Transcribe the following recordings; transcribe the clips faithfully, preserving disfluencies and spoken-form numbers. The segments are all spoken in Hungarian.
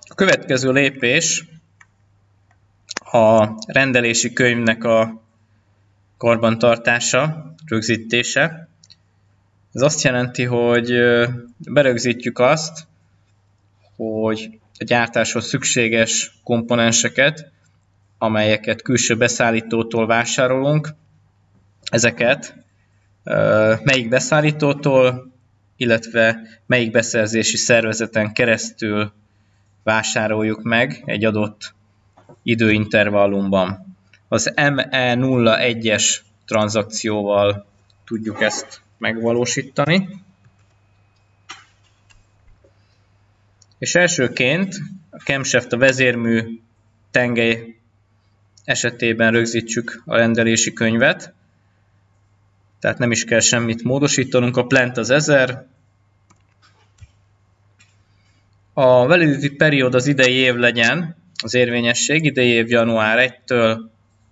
A következő lépés a rendelési könyvnek a karbantartása, rögzítése. Ez azt jelenti, hogy berögzítjük azt, hogy a gyártáshoz szükséges komponenseket, amelyeket külső beszállítótól vásárolunk, ezeket melyik beszállítótól, illetve melyik beszerzési szervezeten keresztül vásároljuk meg egy adott időintervallumban. Az em e nulla egyes tranzakcióval tudjuk ezt megvalósítani. És elsőként a camshaft, a vezérmű tengely esetében rögzítsük a rendelési könyvet, tehát nem is kell semmit módosítanunk. A plant az ezer. A validity period az idei év legyen, az érvényesség, idei év január elsejétől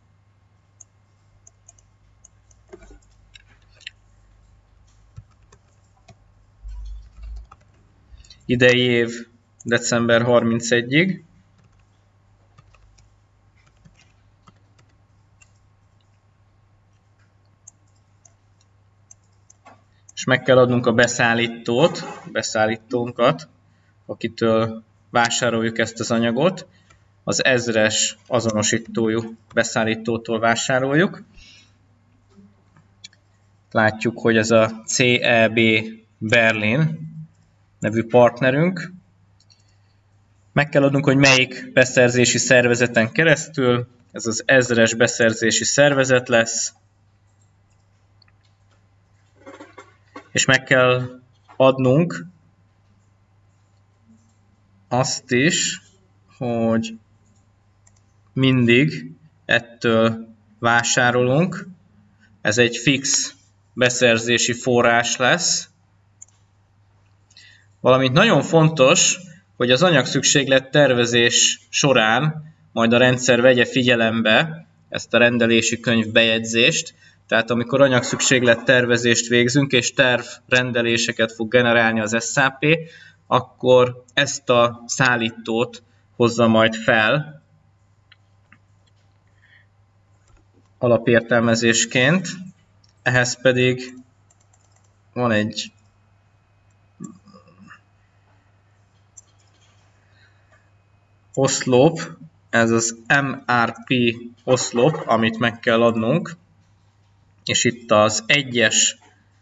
idei év december harmincegyedikéig. És meg kell adnunk a beszállítót, a beszállítónkat, akitől vásároljuk ezt az anyagot. Az ezres azonosítójú beszállítótól vásároljuk. Látjuk, hogy ez a cé e bé Berlin nevű partnerünk. Meg kell adnunk, hogy melyik beszerzési szervezeten keresztül. Ez az ezres beszerzési szervezet lesz. És meg kell adnunk azt is, hogy mindig ettől vásárolunk. Ez egy fix beszerzési forrás lesz. Valamint nagyon fontos, hogy az anyagszükséglet tervezés során majd a rendszer vegye figyelembe ezt a rendelési könyv bejegyzést. Tehát amikor anyagszükséglet tervezést végzünk, és tervrendeléseket fog generálni az es á pé, akkor ezt a szállítót hozza majd fel alapértelmezésként. Ehhez pedig van egy oszlop, ez az em er pé oszlop, amit meg kell adnunk, és itt az egyes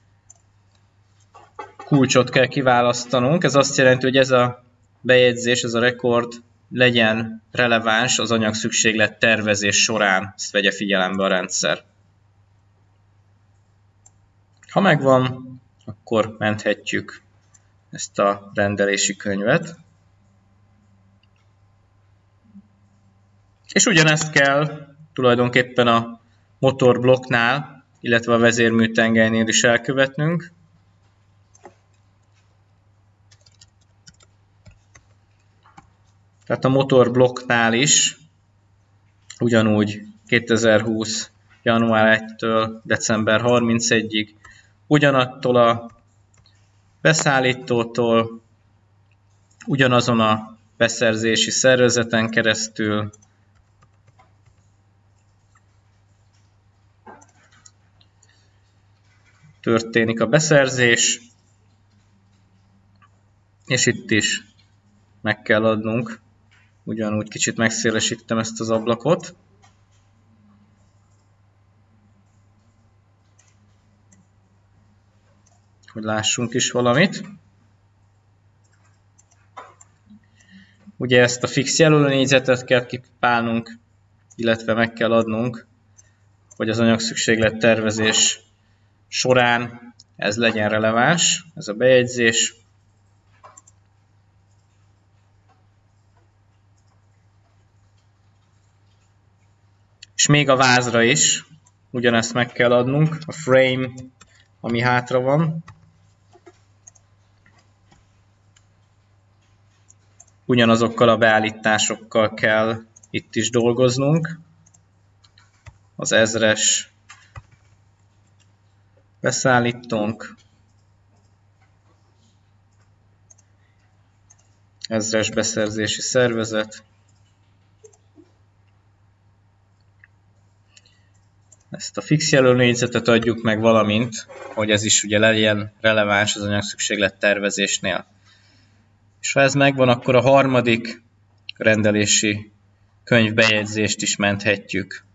kulcsot kell kiválasztanunk. Ez azt jelenti, hogy ez a bejegyzés, ez a rekord legyen releváns az anyagszükséglet tervezés során, ezt vegye figyelembe a rendszer. Ha megvan, akkor menthetjük ezt a rendelési könyvet. És ugyanezt kell tulajdonképpen a motorblokknál, illetve a vezérműtengelynél is elkövetnünk. Tehát a motorblokknál is ugyanúgy kétezer-húsz. január elsejétől december harmincegyedikéig ugyanattól a beszállítótól, ugyanazon a beszerzési szervezeten keresztül történik a beszerzés, és itt is meg kell adnunk, ugyanúgy kicsit megszélesítem ezt az ablakot, hogy lássunk is valamit. Ugye ezt a fix jelölőnégyzetet kell kipipálnunk, illetve meg kell adnunk, hogy az anyagszükséglet tervezés során ez legyen releváns, ez a bejegyzés. És még a vázra is ugyanezt meg kell adnunk, a frame, ami hátra van. Ugyanazokkal a beállításokkal kell itt is dolgoznunk. Az ezres beszállítónk, ezres beszerzési szervezet. Ezt a fix jelölőnégyzetet adjuk meg, valamint, hogy ez is ugye legyen releváns az anyagszükséglet tervezésnél. És ha ez megvan, akkor a harmadik rendelési könyvbejegyzést is menthetjük.